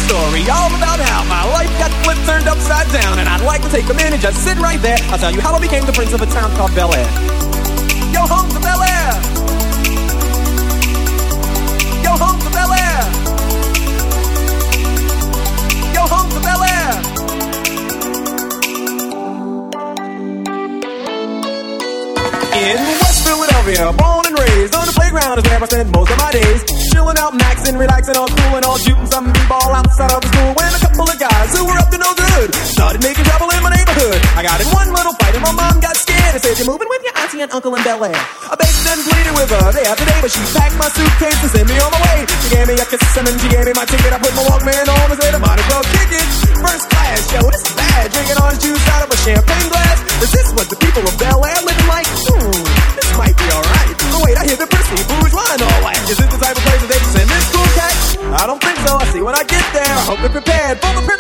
story all about how my life got flipped, turned upside down. And I'd like to take a minute, just sit right there. I'll tell you how I became the prince of a town called Bel Air. Yo, home to Bel Air. Yo, home to Bel Air. Yo, home to Bel Air. In West Philadelphia, born and raised, on the playground is where I spent most of my days. Chilling out, maxing, relaxing, all cool and all, shooting some b-ball outside of the school. When a couple of guys who were up to no good started making trouble in my neighborhood. I got in one little fight and my mom got scared and said, "You're moving with your auntie and uncle in Bel Air." I begged and pleaded with her day after day, but she packed my suitcase and sent me on my way. She gave me a kiss and then she gave me my ticket. I put my Walkman on and said I might as well kick it. First class, yo, this is bad. Drinking orange juice out of a champagne glass. Is this what the people of Bel Air living like? This might be alright. Oh wait, I hear the prissy bourgeois and all that. Is this the type of place that they can send this cool cat? I don't think so. I see when I get there. I hope they're prepared for the